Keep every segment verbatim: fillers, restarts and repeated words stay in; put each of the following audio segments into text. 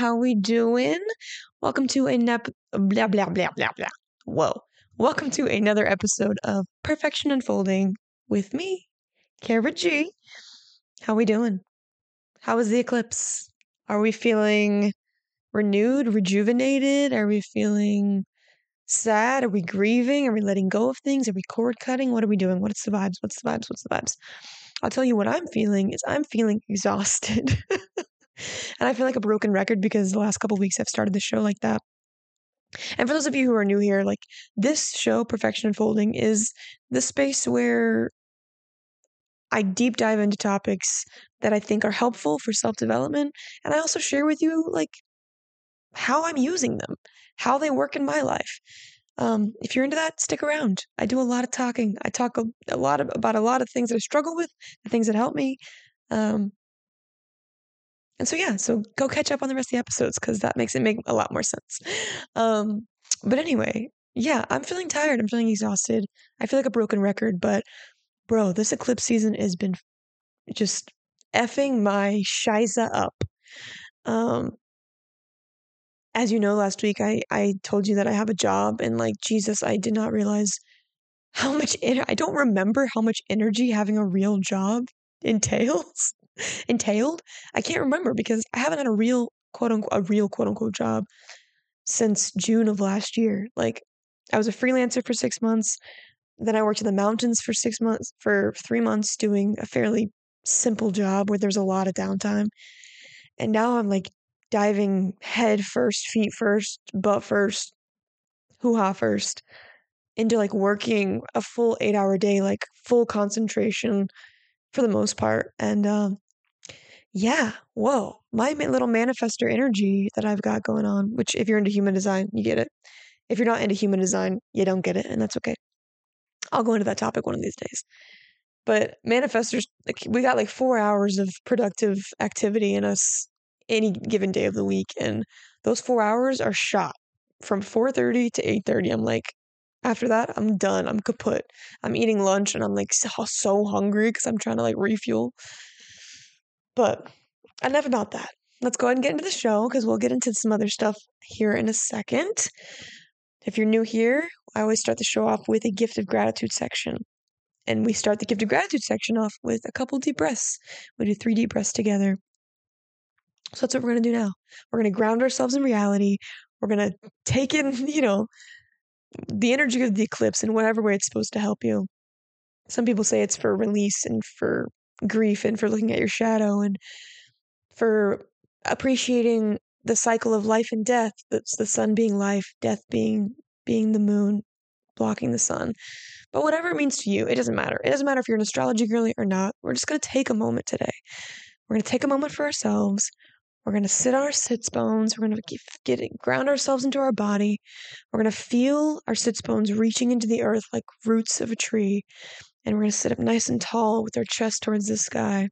How we doing? Welcome to a nep blah blah blah blah blah. Whoa. Welcome to another episode of Perfection Unfolding with me, Kara G. How we doing? How was the eclipse? Are we feeling renewed, rejuvenated? Are we feeling sad? Are we grieving? Are we letting go of things? Are we cord cutting? What are we doing? What's the vibes? What's the vibes? What's the vibes? I'll tell you what I'm feeling is I'm feeling exhausted. And I feel like a broken record because the last couple weeks I've started the show like that. And for those of you who are new here, like this show, Perfection Unfolding, is the space where I deep dive into topics that I think are helpful for self-development. And I also share with you like how I'm using them, how they work in my life. Um, if you're into that, stick around. I do a lot of talking. I talk a, a lot of, about a lot of things that I struggle with, the things that help me. Um, And so, yeah, so go catch up on the rest of the episodes because that makes it make a lot more sense. Um, but anyway, yeah, I'm feeling tired. I'm feeling exhausted. I feel like a broken record, but bro, this eclipse season has been just effing my shiza up. Um, as you know, last week I, I told you that I have a job and like, Jesus, I did not realize how much, en- I don't remember how much energy having a real job entails. entailed. I can't remember because I haven't had a real quote unquote a real quote unquote job since June of last year. Like I was a freelancer for six months, then I worked in the mountains for six months for three months doing a fairly simple job where there's a lot of downtime. And now I'm like diving head first, feet first, butt first, hoo-ha first into like working a full eight hour day, like full concentration for the most part. And um yeah, whoa, my ma- little manifester energy that I've got going on, which if you're into human design, you get it. If you're not into human design, you don't get it, and that's okay. I'll go into that topic one of these days. But manifestors, like, we got like four hours of productive activity in us any given day of the week, and those four hours are shot from four thirty to eight thirty. I'm like, after that, I'm done. I'm kaput. I'm eating lunch, and I'm like so, so hungry because I'm trying to like refuel. But enough about that. Let's go ahead and get into the show because we'll get into some other stuff here in a second. If you're new here, I always start the show off with a gift of gratitude section. And we start the gift of gratitude section off with a couple deep breaths. We do three deep breaths together. So that's what we're going to do now. We're going to ground ourselves in reality. We're going to take in, you know, the energy of the eclipse in whatever way it's supposed to help you. Some people say it's for release and for grief and for looking at your shadow and for appreciating the cycle of life and death. That's the sun being life, death being being the moon blocking the sun. But whatever it means to you, it doesn't matter. It doesn't matter if you're an astrology girly or not. We're just going to take a moment today. We're going to take a moment for ourselves. We're going to sit on our sits bones. We're going to get, get ground ourselves into our body. We're going to feel our sits bones reaching into the earth like roots of a tree. And we're going to sit up nice and tall with our chest towards the sky.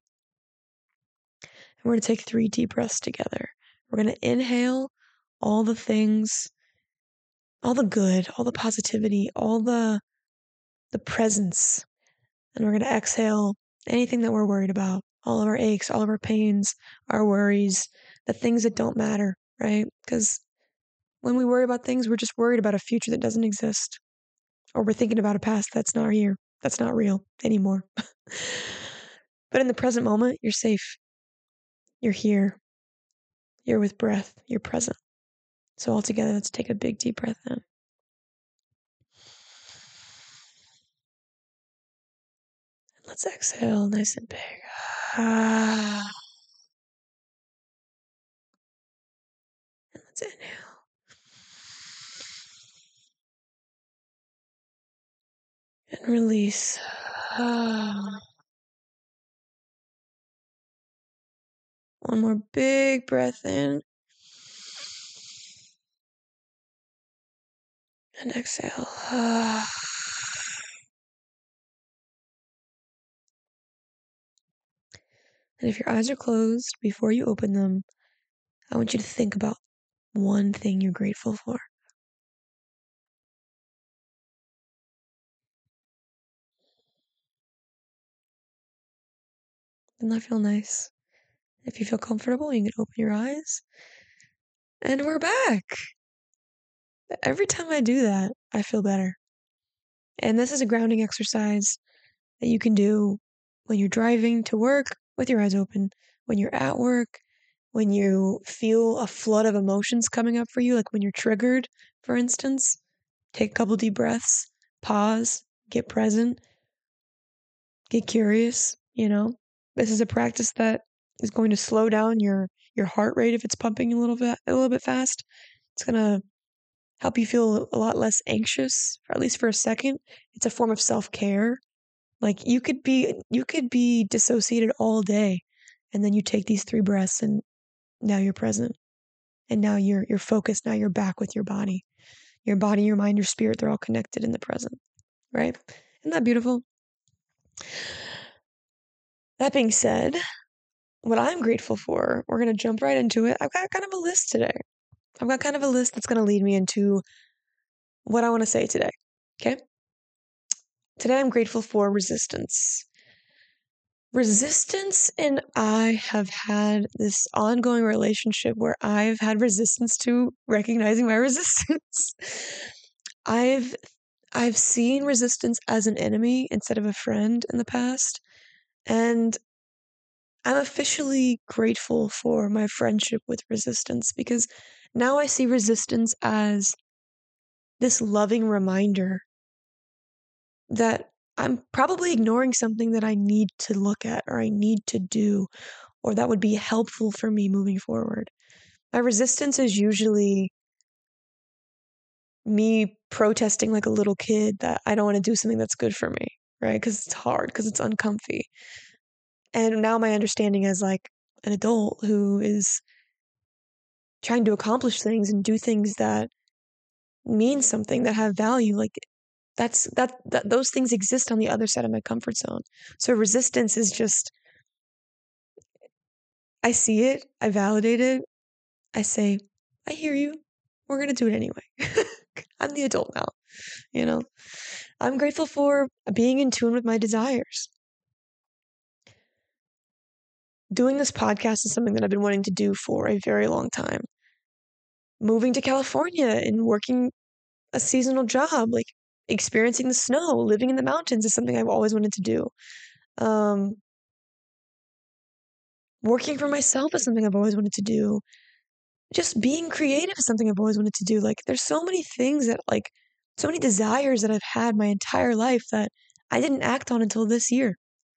And we're going to take three deep breaths together. We're going to inhale all the things, all the good, all the positivity, all the the presence. And we're going to exhale anything that we're worried about, all of our aches, all of our pains, our worries, the things that don't matter, right? Because when we worry about things, we're just worried about a future that doesn't exist. Or we're thinking about a past that's not here, that's not real anymore. But in the present moment, you're safe. You're here. You're with breath. You're present. So all together, let's take a big deep breath in. Let's exhale nice and big. Ah. And let's inhale. And release. Ah. One more big breath in. And exhale. Ah. And if your eyes are closed, before you open them, I want you to think about one thing you're grateful for. Doesn't that feel nice? If you feel comfortable, you can open your eyes. And we're back. Every time I do that, I feel better. And this is a grounding exercise that you can do when you're driving to work with your eyes open, when you're at work, when you feel a flood of emotions coming up for you, like when you're triggered, for instance. Take a couple deep breaths, pause, get present, get curious, you know. This is a practice that is going to slow down your your heart rate if it's pumping a little bit a little bit fast. It's going to help you feel a lot less anxious, or at least for a second. It's a form of self-care. Like you could be you could be dissociated all day, and then you take these three breaths and now you're present. And now you're you're focused, now you're back with your body. Your body, your mind, your spirit, they're all connected in the present, right? Isn't that beautiful? That being said, what I'm grateful for, we're going to jump right into it. I've got kind of a list today. I've got kind of a list that's going to lead me into what I want to say today. Okay? Today I'm grateful for resistance. Resistance and I have had this ongoing relationship where I've had resistance to recognizing my resistance. I've I've seen resistance as an enemy instead of a friend in the past, and I'm officially grateful for my friendship with resistance because now I see resistance as this loving reminder that I'm probably ignoring something that I need to look at or I need to do or that would be helpful for me moving forward. My resistance is usually me protesting like a little kid that I don't want to do something that's good for me, right? Because it's hard, because it's uncomfy. And now my understanding as like an adult who is trying to accomplish things and do things that mean something, that have value, like that's that, that those things exist on the other side of my comfort zone. So resistance is just, I see it, I validate it, I say, I hear you. We're going to do it anyway. I'm the adult now, you know? I'm grateful for being in tune with my desires. Doing this podcast is something that I've been wanting to do for a very long time. Moving to California and working a seasonal job, like experiencing the snow, living in the mountains is something I've always wanted to do. Um, working for myself is something I've always wanted to do. Just being creative is something I've always wanted to do. Like, there's so many things that, like, so many desires that I've had my entire life that I didn't act on until this year.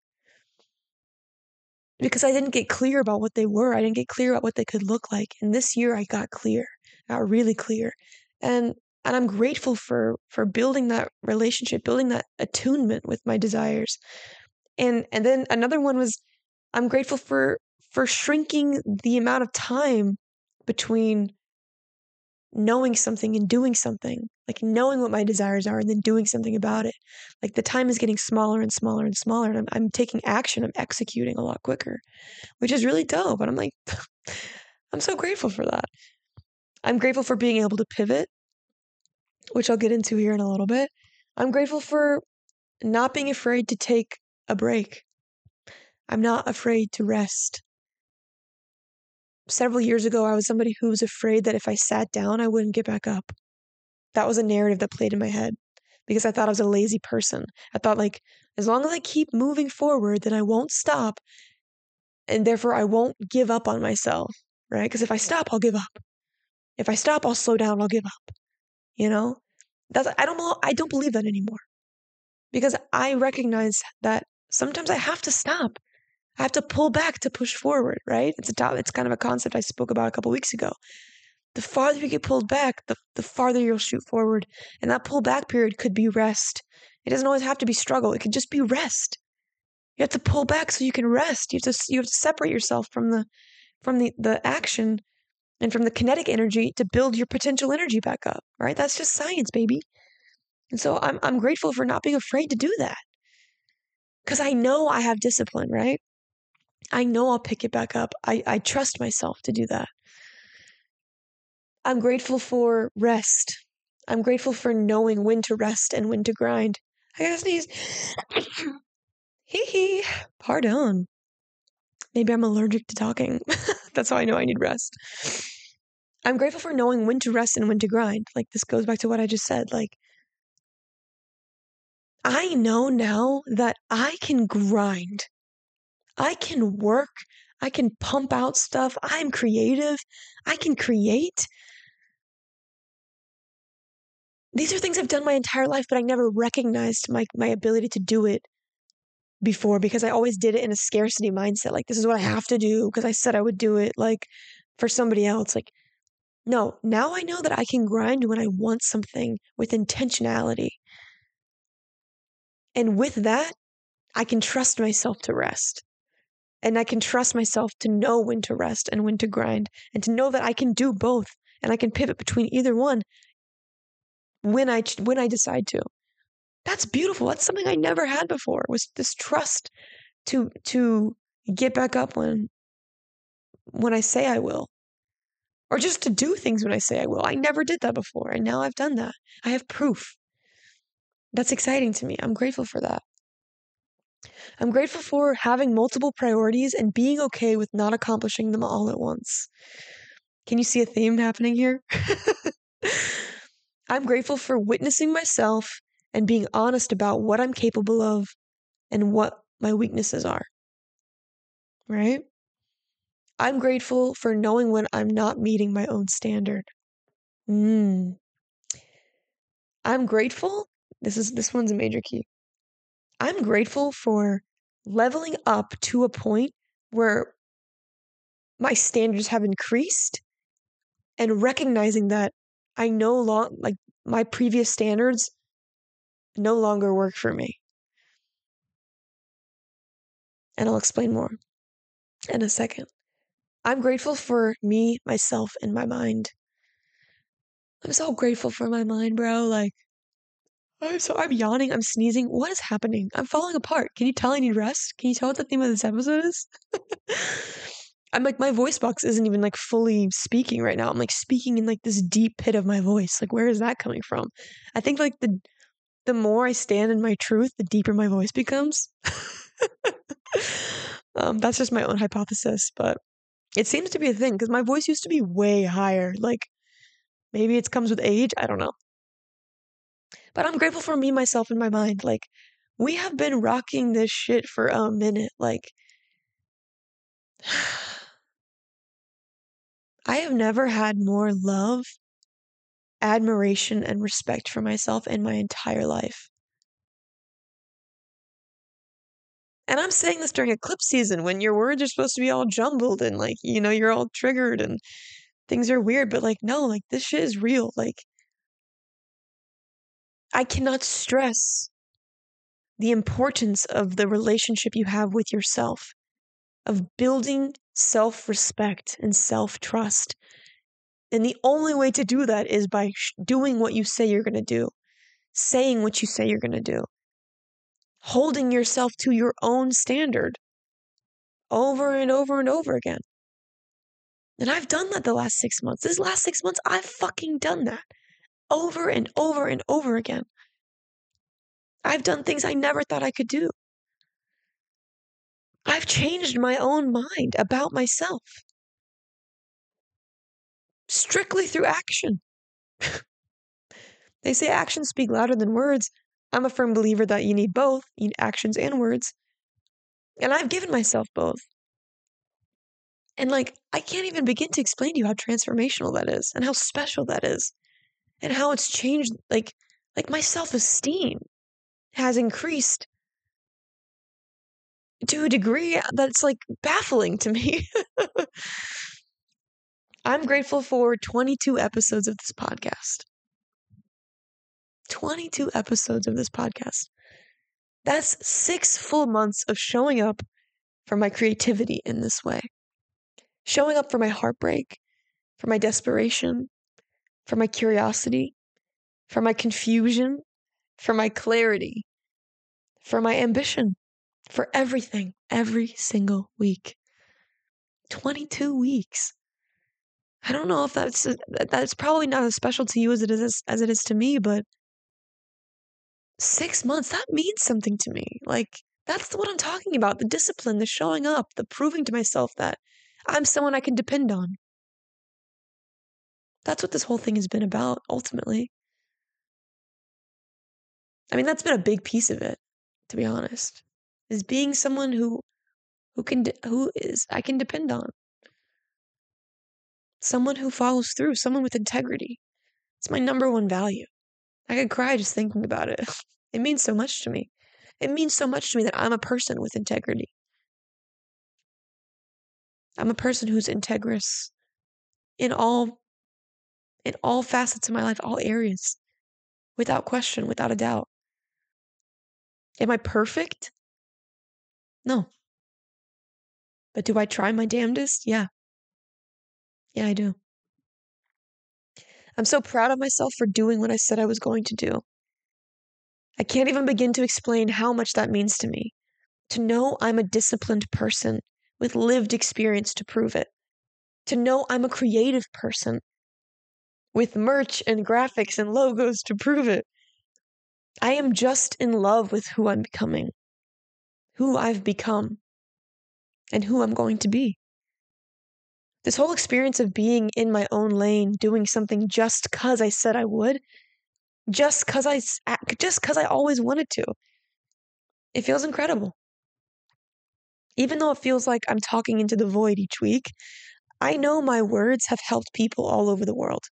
Because I didn't get clear about what they were. I didn't get clear about what they could look like. And this year I got clear, got really clear. And and I'm grateful for for building that relationship, building that attunement with my desires. And and then another one was I'm grateful for for shrinking the amount of time between knowing something and doing something, like knowing what my desires are and then doing something about it. Like the time is getting smaller and smaller and smaller, and I'm, I'm taking action, I'm executing a lot quicker, which is really dope. And I'm like, I'm so grateful for that. I'm grateful for being able to pivot, which I'll get into here in a little bit. I'm grateful for not being afraid to take a break. I'm not afraid to rest. Several years ago, I was somebody who was afraid that if I sat down, I wouldn't get back up. That was a narrative that played in my head because I thought I was a lazy person. I thought, like, as long as I keep moving forward, then I won't stop. And therefore, I won't give up on myself, right? Because if I stop, I'll give up. If I stop, I'll slow down, I'll give up. You know? That's I don't I don't believe that anymore. Because I recognize that sometimes I have to stop. I have to pull back to push forward, right? It's a it's kind of a concept I spoke about a couple weeks ago. The farther you get pulled back, the, the farther you'll shoot forward. And that pull back period could be rest. It doesn't always have to be struggle. It could just be rest. You have to pull back so you can rest. You have to you have to separate yourself from the from the, the action and from the kinetic energy to build your potential energy back up. Right? That's just science, baby. And so I'm I'm grateful for not being afraid to do that. Because I know I have discipline, right? I know I'll pick it back up. I, I trust myself to do that. I'm grateful for rest. I'm grateful for knowing when to rest and when to grind. I gotta sneeze. Hee hee. Pardon. Maybe I'm allergic to talking. That's how I know I need rest. I'm grateful for knowing when to rest and when to grind. Like, this goes back to what I just said. Like, I know now that I can grind. I can work. I can pump out stuff. I'm creative. I can create. These are things I've done my entire life, but I never recognized my, my ability to do it before because I always did it in a scarcity mindset. Like, this is what I have to do because I said I would do it, like, for somebody else. Like, no, now I know that I can grind when I want something with intentionality. And with that, I can trust myself to rest. And I can trust myself to know when to rest and when to grind, and to know that I can do both and I can pivot between either one when I when I decide to. That's beautiful. That's something I never had before, was this trust to to get back up when when I say I will. Or just to do things when I say I will. I never did that before, and now I've done that. I have proof. That's exciting to me. I'm grateful for that. I'm grateful for having multiple priorities and being okay with not accomplishing them all at once. Can you see a theme happening here? I'm grateful for witnessing myself and being honest about what I'm capable of and what my weaknesses are. Right? I'm grateful for knowing when I'm not meeting my own standard. Mm. I'm grateful. This is this one's a major key. I'm grateful for leveling up to a point where my standards have increased, and recognizing that I no long like my previous standards no longer work for me. And I'll explain more in a second. I'm grateful for me, myself, and my mind. I'm so grateful for my mind, bro. Like, I'm so I'm yawning, I'm sneezing. What is happening? I'm falling apart. Can you tell I need rest? Can you tell what the theme of this episode is? I'm like, my voice box isn't even like fully speaking right now. I'm like speaking in like this deep pit of my voice. Like, where is that coming from? I think like the the more I stand in my truth, the deeper my voice becomes. um, that's just my own hypothesis, but it seems to be a thing because my voice used to be way higher. Like, maybe it comes with age. I don't know. But I'm grateful for me, myself, and my mind. Like, we have been rocking this shit for a minute. Like, I have never had more love, admiration, and respect for myself in my entire life. And I'm saying this during eclipse season when your words are supposed to be all jumbled and, like, you know, you're all triggered and things are weird. But, like, no, like, this shit is real. Like, I cannot stress the importance of the relationship you have with yourself, of building self-respect and self-trust. And the only way to do that is by sh- doing what you say you're going to do, saying what you say you're going to do, holding yourself to your own standard over and over and over again. And I've done that the last six months. This last six months, I've fucking done that over and over and over again. I've done things I never thought I could do. I've changed my own mind about myself strictly through action. They say actions speak louder than words. I'm a firm believer that you need both. You need actions and words. And I've given myself both. And like, I can't even begin to explain to you how transformational that is and how special that is and how it's changed. Like, like my self-esteem has increased to a degree that's like baffling to me. I'm grateful for twenty-two episodes of this podcast. twenty-two episodes of this podcast. That's six full months of showing up for my creativity in this way. Showing up for my heartbreak, for my desperation, for my curiosity, for my confusion, for my clarity, for my ambition, for everything, every single week. twenty-two weeks. I don't know if that's that's probably not as special to you as it is as it is to me, but six months, that means something to me. Like, that's what I'm talking about. The discipline, the showing up, the proving to myself that I'm someone I can depend on. That's what this whole thing has been about, ultimately. I mean, that's been a big piece of it, to be honest, is being someone who who can de- who is I can depend on. Someone who follows through, someone with integrity. It's my number one value. I could cry just thinking about it. It means so much to me. It means so much to me that I'm a person with integrity. I'm a person who's integrous in all in all facets of my life, all areas, without question, without a doubt. Am I perfect? No. But do I try my damnedest? Yeah. Yeah, I do. I'm so proud of myself for doing what I said I was going to do. I can't even begin to explain how much that means to me. To know I'm a disciplined person with lived experience to prove it. To know I'm a creative person with merch and graphics and logos to prove it. I am just in love with who I'm becoming, who I've become, and who I'm going to be. This whole experience of being in my own lane, doing something just because I said I would, just because I, just because I always wanted to, it feels incredible. Even though it feels like I'm talking into the void each week, I know my words have helped people all over the world.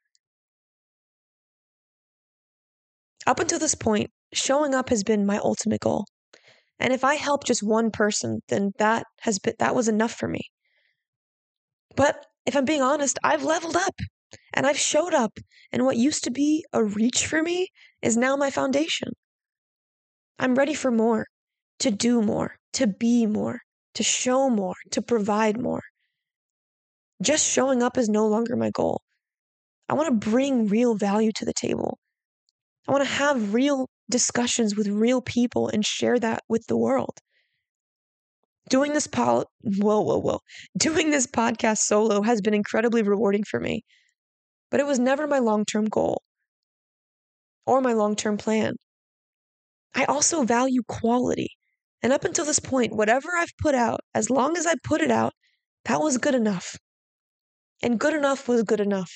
Up until this point, showing up has been my ultimate goal. And if I help just one person, then that has been that was enough for me. But if I'm being honest, I've leveled up and I've showed up, and what used to be a reach for me is now my foundation. I'm ready for more, to do more, to be more, to show more, to provide more. Just showing up is no longer my goal. I want to bring real value to the table. I want to have real discussions with real people and share that with the world. Doing this pol- whoa, whoa, whoa. Doing this podcast solo has been incredibly rewarding for me, but it was never my long-term goal or my long-term plan. I also value quality. And up until this point, whatever I've put out, as long as I put it out, that was good enough. And good enough was good enough.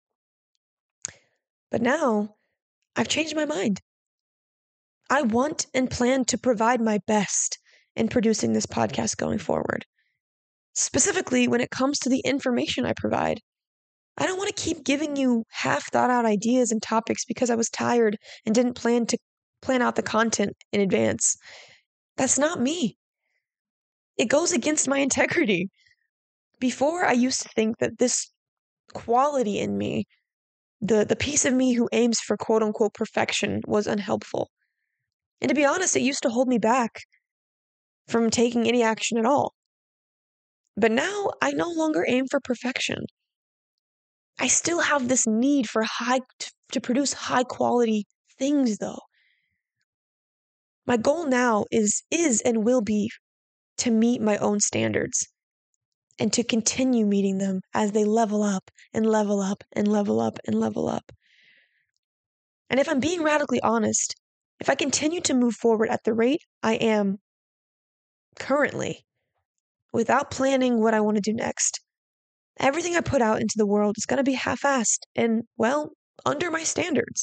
But now, I've changed my mind. I want and plan to provide my best in producing this podcast going forward. Specifically, when it comes to the information I provide. I don't want to keep giving you half thought out ideas and topics because I was tired and didn't plan to plan out the content in advance. That's not me. It goes against my integrity. Before, I used to think that this quality in me, the, the piece of me who aims for quote unquote perfection, was unhelpful. And to be honest, it used to hold me back from taking any action at all. But now I no longer aim for perfection. I still have this need for high to, to produce high quality things though. My goal now is is and will be to meet my own standards and to continue meeting them as they level up and level up and level up and level up. And if I'm being radically honest, if I continue to move forward at the rate I am currently, without planning what I want to do next, everything I put out into the world is going to be half-assed and, well, under my standards.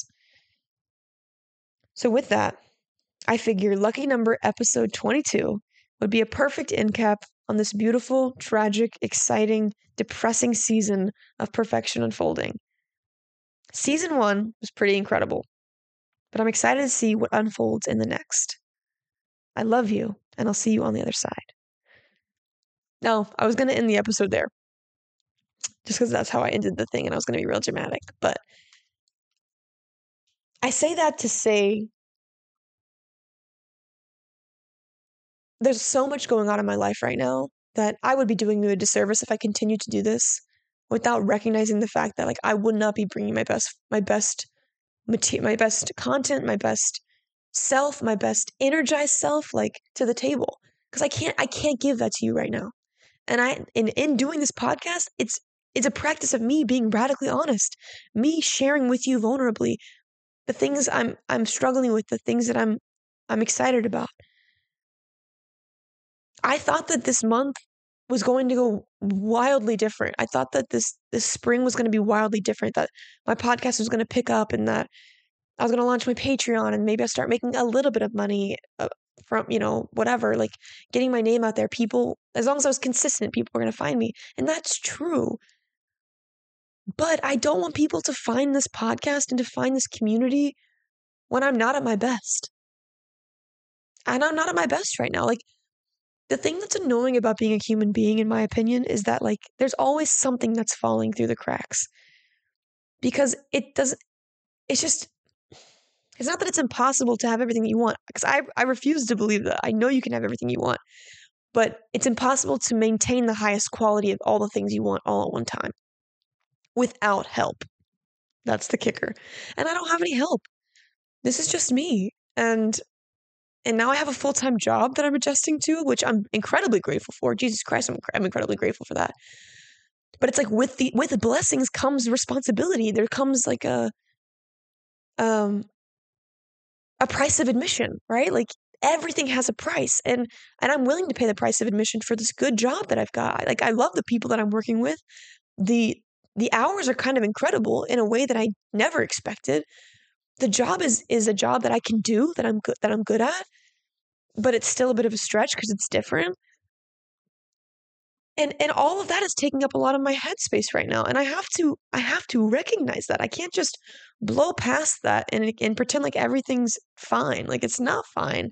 So with that, I figure lucky number episode twenty-two would be a perfect end cap on this beautiful, tragic, exciting, depressing season of Perfection Unfolding. Season one was pretty incredible, but I'm excited to see what unfolds in the next. I love you, and I'll see you on the other side. No, I was going to end the episode there, just because that's how I ended the thing, and I was going to be real dramatic, but I say that to say there's so much going on in my life right now that I would be doing you a disservice if I continued to do this without recognizing the fact that like I would not be bringing my best my best material, my best content, my best self, my best energized self like to the table, because I can't I can't give that to you right now. And I in in doing this podcast, it's it's a practice of me being radically honest, me sharing with you vulnerably the things I'm I'm struggling with, the things that I'm I'm excited about. I thought that this month was going to go wildly different. I thought that this this spring was going to be wildly different, that my podcast was going to pick up, and that I was going to launch my Patreon, and maybe I start making a little bit of money uh, from, you know, whatever, like getting my name out there. People, as long as I was consistent, people were going to find me. And that's true. But I don't want people to find this podcast and to find this community when I'm not at my best. And I'm not at my best right now. Like, the thing that's annoying about being a human being, in my opinion, is that, like, there's always something that's falling through the cracks. Because it doesn't, it's just, it's not that it's impossible to have everything you want. Because I, I refuse to believe that. I know you can have everything you want. But it's impossible to maintain the highest quality of all the things you want all at one time without help. That's the kicker. And I don't have any help. This is just me. And And now I have a full-time job that I'm adjusting to, which I'm incredibly grateful for. Jesus Christ, I'm, I'm incredibly grateful for that. But it's like with the with the blessings comes responsibility. There comes like a um a price of admission, right? Like everything has a price, and and I'm willing to pay the price of admission for this good job that I've got. Like I love the people that I'm working with. The the hours are kind of incredible in a way that I never expected. The job is is a job that I can do, that I'm good that I'm good at. But it's still a bit of a stretch because it's different. And and all of that is taking up a lot of my headspace right now. And I have to I have to recognize that. I can't just blow past that and and pretend like everything's fine. Like it's not fine.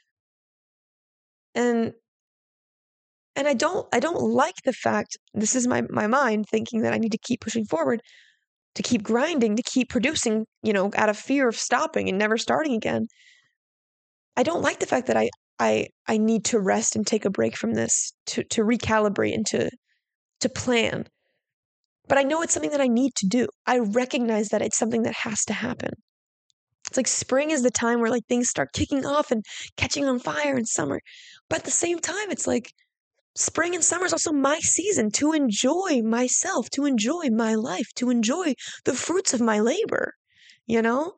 And and I don't I don't like the fact, this is my my mind thinking that I need to keep pushing forward, to keep grinding, to keep producing, you know, out of fear of stopping and never starting again. I don't like the fact that I I I need to rest and take a break from this to to recalibrate and to to plan. But I know it's something that I need to do. I recognize that it's something that has to happen. It's like spring is the time where like things start kicking off and catching on fire in summer. But at the same time, it's like spring and summer is also my season to enjoy myself, to enjoy my life, to enjoy the fruits of my labor, you know?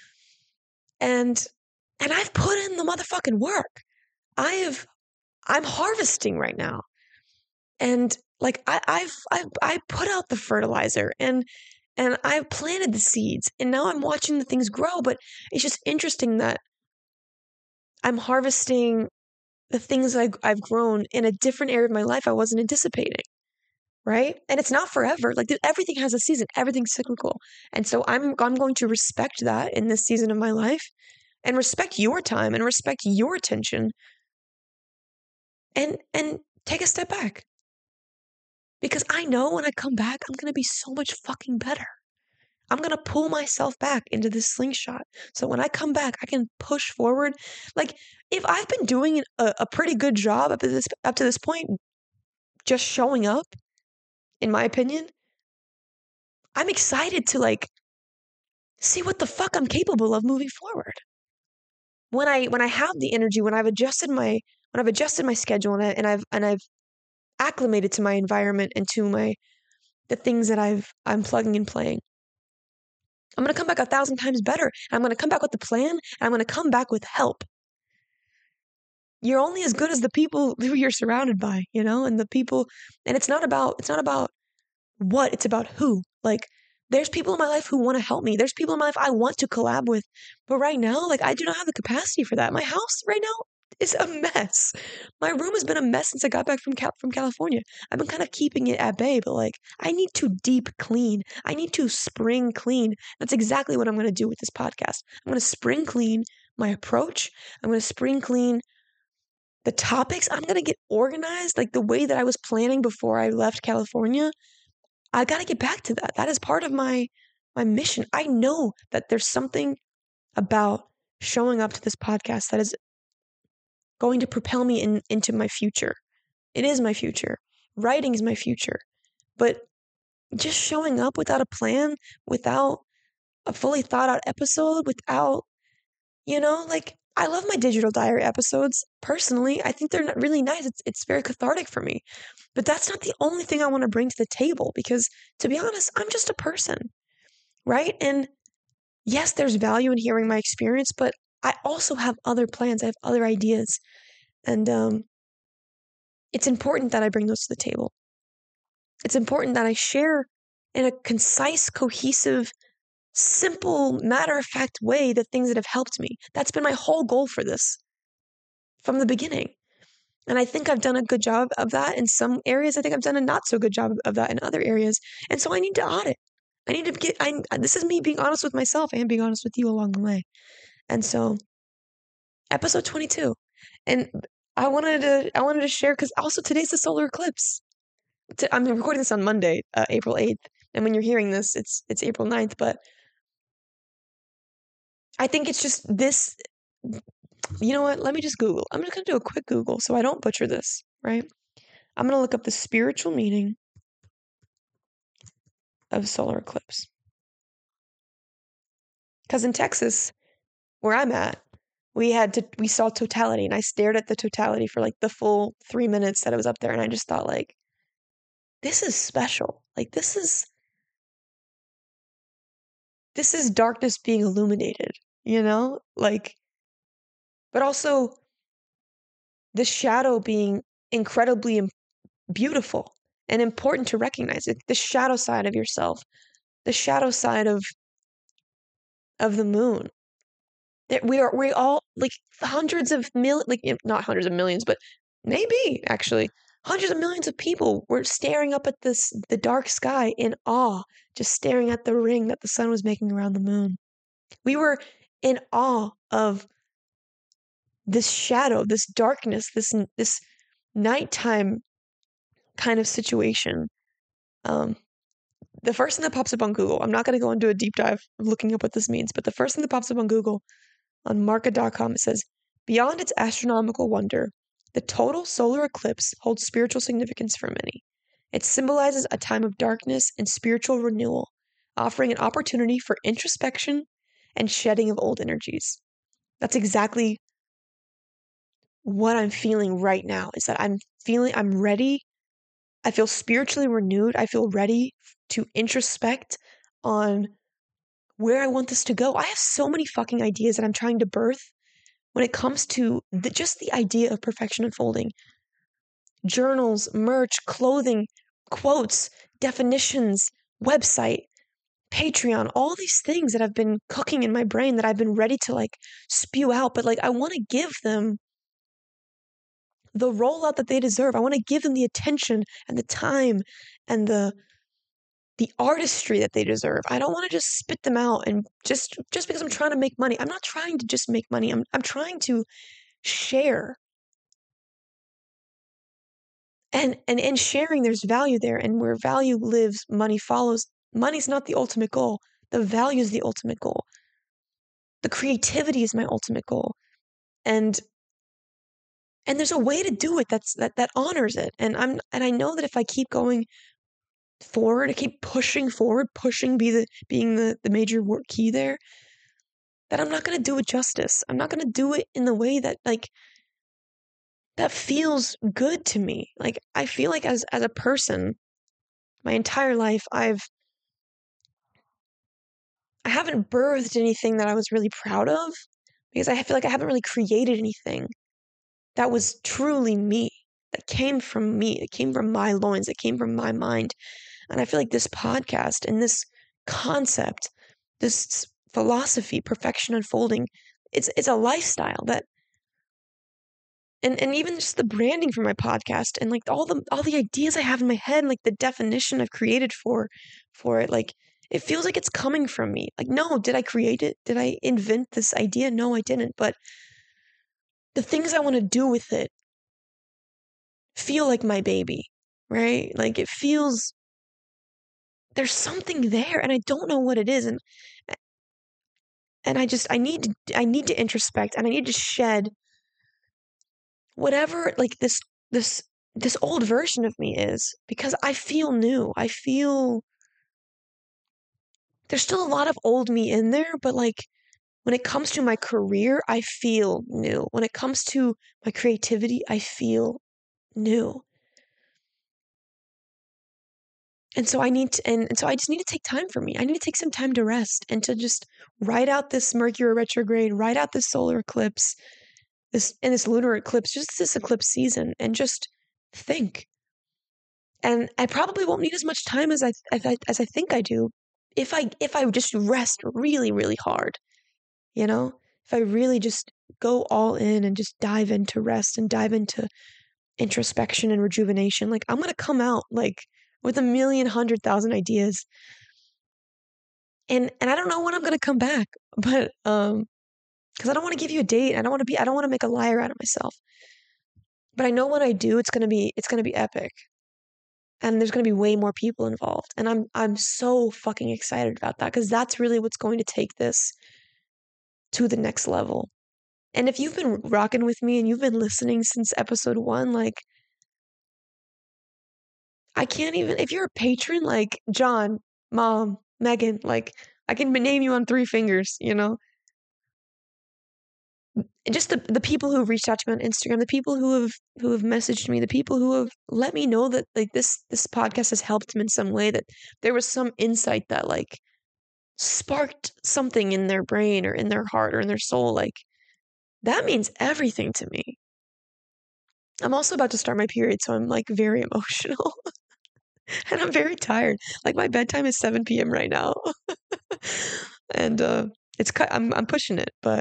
And and I've put in the motherfucking work. I have, I'm harvesting right now. And like I, I've, I've, I put out the fertilizer and, and I've planted the seeds and now I'm watching the things grow. But it's just interesting that I'm harvesting the things I, I've grown in a different area of my life I wasn't anticipating. Right. And it's not forever. Like everything has a season, everything's cyclical. And so I'm, I'm going to respect that in this season of my life and respect your time and respect your attention. And and take a step back. Because I know when I come back, I'm going to be so much fucking better. I'm going to pull myself back into this slingshot. So when I come back, I can push forward. Like, if I've been doing a, a pretty good job up to this up to this point, just showing up, in my opinion, I'm excited to, like, see what the fuck I'm capable of moving forward. When I when I have the energy, when I've adjusted my when I've adjusted my schedule and, I, and I've and I've acclimated to my environment and to my the things that I've I'm plugging and playing, I'm gonna come back a thousand times better. And I'm gonna come back with the plan, and I'm gonna come back with help. You're only as good as the people who you're surrounded by, you know, and the people. And it's not about it's not about what, it's about who. Like, there's people in my life who want to help me. There's people in my life I want to collab with, but right now, like, I do not have the capacity for that. My house right now is a mess. My room has been a mess since I got back from Cal- from California. I've been kind of keeping it at bay, but like I need to deep clean. I need to spring clean. That's exactly what I'm going to do with this podcast. I'm going to spring clean my approach. I'm going to spring clean the topics. I'm going to get organized like the way that I was planning before I left California. I got to get back to that. That is part of my my mission. I know that there's something about showing up to this podcast that is going to propel me in, into my future. It is my future. Writing is my future. But just showing up without a plan, without a fully thought out episode, without, you know, like, I love my digital diary episodes. Personally, I think they're not really nice. It's it's very cathartic for me. But that's not the only thing I want to bring to the table because, to be honest, I'm just a person, right? And yes, there's value in hearing my experience, but I also have other plans. I have other ideas. And um, it's important that I bring those to the table. It's important that I share in a concise, cohesive, simple, matter-of-fact way the things that have helped me. That's been my whole goal for this from the beginning. And I think I've done a good job of that in some areas. I think I've done a not so good job of that in other areas. And so I need to audit. I need to get, I, this is me being honest with myself and being honest with you along the way. And so episode twenty-two. And I wanted to, I wanted to share, because also today's the solar eclipse. I'm recording this on Monday, uh, April eighth. And when you're hearing this, it's, it's April ninth, but I think it's just this, you know what? Let me just Google. I'm just going to do a quick Google so I don't butcher this, right? I'm going to look up the spiritual meaning of solar eclipse. Because in Texas, where I'm at, we had to, we saw totality, and I stared at the totality for like the full three minutes that I was up there, and I just thought, like, this is special. Like, this is, this is darkness being illuminated, you know? Like, but also the shadow being incredibly beautiful and important to recognize. It, the shadow side of yourself, the shadow side of of the moon. That we are, we all, like, hundreds of mil, like, not hundreds of millions, but maybe actually hundreds of millions of people were staring up at this, the dark sky in awe, just staring at the ring that the sun was making around the moon. We were in awe of this shadow, this darkness, this this nighttime kind of situation. Um, the first thing that pops up on Google, I'm not going to go into a deep dive of looking up what this means, but the first thing that pops up on Google, on marca dot com, it says, beyond its astronomical wonder, the total solar eclipse holds spiritual significance for many. It symbolizes a time of darkness and spiritual renewal, offering an opportunity for introspection and shedding of old energies. That's exactly what I'm feeling right now, is that I'm feeling, I'm ready. I feel spiritually renewed. I feel ready to introspect on where I want this to go. I have so many fucking ideas that I'm trying to birth when it comes to the, just the idea of perfection unfolding. Journals, merch, clothing, quotes, definitions, website, Patreon, all these things that have been cooking in my brain that I've been ready to, like, spew out, but, like, I want to give them the rollout that they deserve. I want to give them the attention and the time and the the artistry that they deserve. I don't want to just spit them out and just just because I'm trying to make money. I'm not trying to just make money. I'm I'm trying to share. And and in sharing, there's value there, and where value lives, money follows. Money's not the ultimate goal. The value is the ultimate goal. The creativity is my ultimate goal. And and there's a way to do it that's that that honors it. And I'm and I know that if I keep going forward, I keep pushing forward, pushing be the being the, the major word key there, that I'm not gonna do it justice. I'm not gonna do it in the way that, like, that feels good to me. Like, I feel like as as a person, my entire life I've I haven't birthed anything that I was really proud of, because I feel like I haven't really created anything that was truly me, that came from me, it came from my loins, it came from my mind. And I feel like this podcast and this concept, this philosophy, perfection unfolding, it's it's a lifestyle that, and and even just the branding for my podcast and, like, all the all the ideas I have in my head and, like, the definition I've created for for it, like, it feels like it's coming from me. Like, no, did I create it? Did I invent this idea? No, I didn't. But the things I want to do with it feel like my baby, right? Like, it feels, there's something there, and I don't know what it is. And and I just, I need to, I need to introspect, and I need to shed whatever, like, this, this, this old version of me is, because I feel new. I feel there's still a lot of old me in there, but, like, when it comes to my career, I feel new. When it comes to my creativity, I feel new. And so I need to, and, and so I just need to take time for me. I need to take some time to rest and to just ride out this Mercury retrograde, ride out this solar eclipse, this and this lunar eclipse, just this eclipse season, and just think. And I probably won't need as much time as I, as I as I think I do if I if I just rest really, really hard, you know? If I really just go all in and just dive into rest and dive into introspection and rejuvenation, like I'm gonna come out like with a million hundred thousand ideas. And and I don't know when I'm gonna come back, but um because I don't want to give you a date. I don't want to be I don't want to make a liar out of myself. But I know when I do, it's gonna be it's gonna be epic. And there's going to be way more people involved. And I'm I'm so fucking excited about that because that's really what's going to take this to the next level. And if you've been rocking with me and you've been listening since episode one, like I can't even, if you're a patron, like John, Mom, Megan, like I can name you on three fingers, you know? Just the, the people who have reached out to me on Instagram, the people who have who have messaged me, the people who have let me know that like this this podcast has helped them in some way, that there was some insight that like sparked something in their brain or in their heart or in their soul, like that means everything to me. I'm also about to start my period, so I'm like very emotional and I'm very tired. Like my bedtime is seven p.m. right now. and uh it's I'm I'm pushing it, but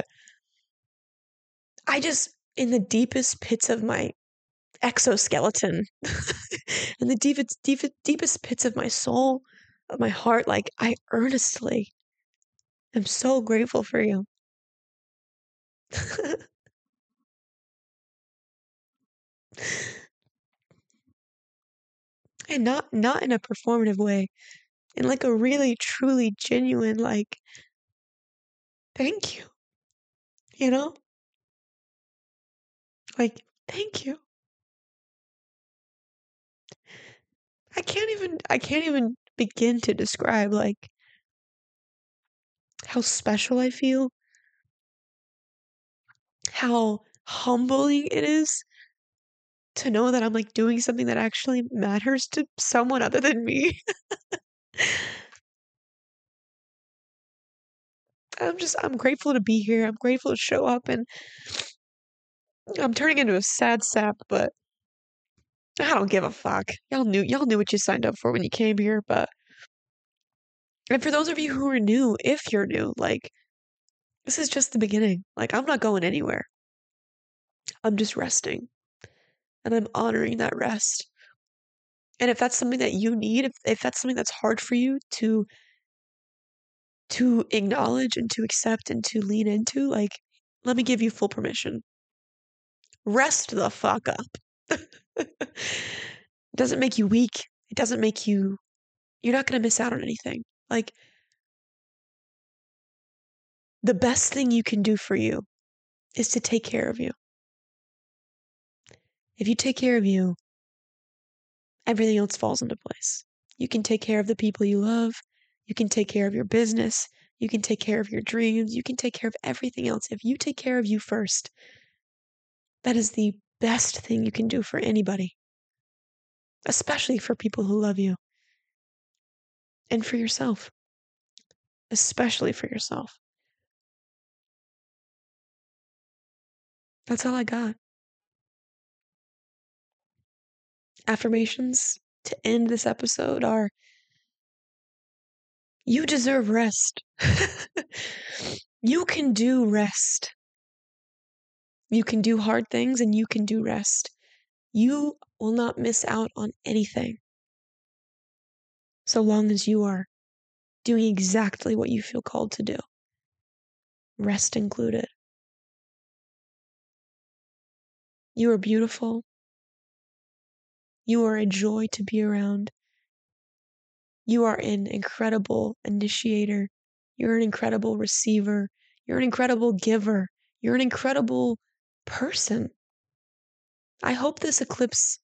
I just in the deepest pits of my exoskeleton in the deepest deepest deepest pits of my soul, of my heart, like I earnestly am so grateful for you. And not not in a performative way, in like a really truly genuine like thank you, you know? Like thank you. I can't even I can't even begin to describe like how special I feel, how humbling it is to know that I'm like doing something that actually matters to someone other than me. I'm just I'm grateful to be here. I'm grateful to show up, and I'm turning into a sad sap, but I don't give a fuck. Y'all knew y'all knew what you signed up for when you came here, but and for those of you who are new, if you're new, like this is just the beginning. Like I'm not going anywhere. I'm just resting. And I'm honoring that rest. And if that's something that you need, if, if that's something that's hard for you to to acknowledge and to accept and to lean into, like let me give you full permission. Rest the fuck up. It doesn't make you weak. It doesn't make you, you're not going to miss out on anything. Like, the best thing you can do for you is to take care of you. If you take care of you, everything else falls into place. You can take care of the people you love. You can take care of your business. You can take care of your dreams. You can take care of everything else. If you take care of you first, that is the best thing you can do for anybody, especially for people who love you. And for yourself, especially for yourself. That's all I got. Affirmations to end this episode are you deserve rest. You can do rest. You can do hard things and you can do rest. You will not miss out on anything so long as you are doing exactly what you feel called to do, rest included. You are beautiful. You are a joy to be around. You are an incredible initiator. You're an incredible receiver. You're an incredible giver. You're an incredible person. I hope this eclipse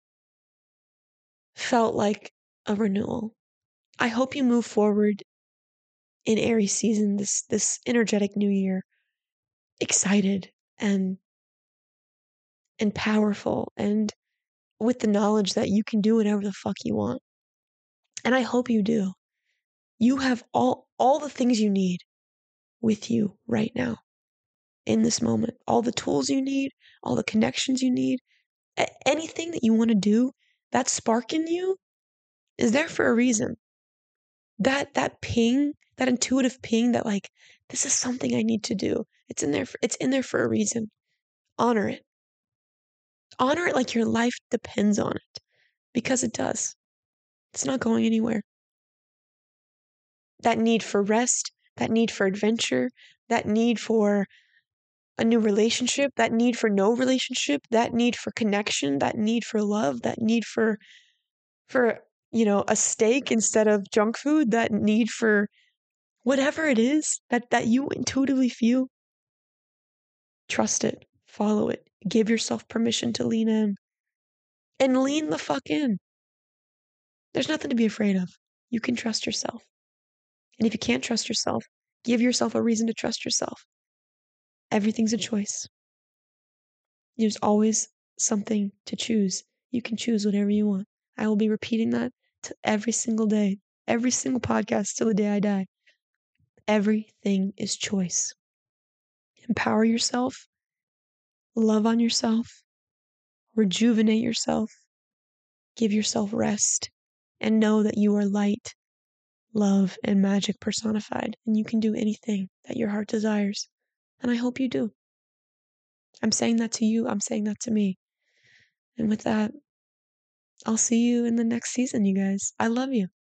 felt like a renewal. I hope you move forward in Aries season, this this energetic new year, excited and and powerful and with the knowledge that you can do whatever the fuck you want. And I hope you do. You have all all the things you need with you right now in this moment. All the tools you need, all the connections you need, A- anything that you want to do, that spark in you is there for a reason. That that ping, that intuitive ping that like, this is something I need to do. It's in there for, it's in there for a reason. Honor it. Honor it like your life depends on it, because it does. It's not going anywhere. That need for rest, that need for adventure, that need for a new relationship, that need for no relationship, that need for connection, that need for love, that need for for you know, a steak instead of junk food, that need for whatever it is that that you intuitively feel. Trust it, follow it, give yourself permission to lean in. And lean the fuck in. There's nothing to be afraid of. You can trust yourself. And if you can't trust yourself, give yourself a reason to trust yourself. Everything's a choice. There's always something to choose. You can choose whatever you want. I will be repeating that to every single day, every single podcast till the day I die. Everything is choice. Empower yourself, love on yourself, rejuvenate yourself, give yourself rest, and know that you are light, love, and magic personified, and you can do anything that your heart desires. And I hope you do. I'm saying that to you. I'm saying that to me. And with that, I'll see you in the next season, you guys. I love you.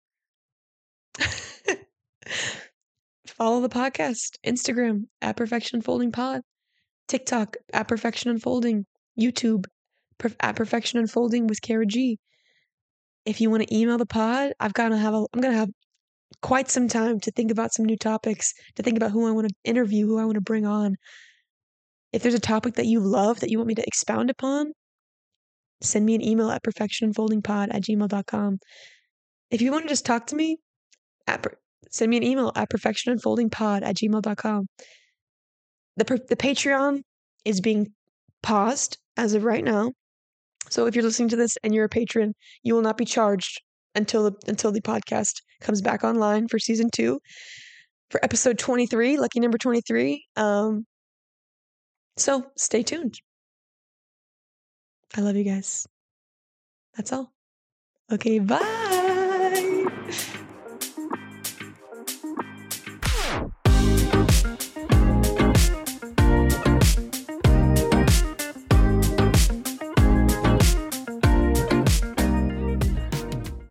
Follow the podcast, Instagram at Perfection Unfolding Pod, TikTok at Perfection Unfolding, YouTube per- at Perfection Unfolding with Kara G. If you want to email the pod, I've got to have a, I'm gonna have quite some time to think about some new topics, to think about who I want to interview, who I want to bring on. If there's a topic that you love that you want me to expound upon, send me an email at perfectionunfoldingpod at gmail dot com. If you want to just talk to me, at per- send me an email at perfectionunfoldingpod at gmail dot com. The, per- the Patreon is being paused as of right now. So if you're listening to this and you're a patron, you will not be charged until the, until the podcast comes back online for season two, for episode twenty-three, lucky number twenty-three. Um, so stay tuned. I love you guys. That's all. Okay, bye.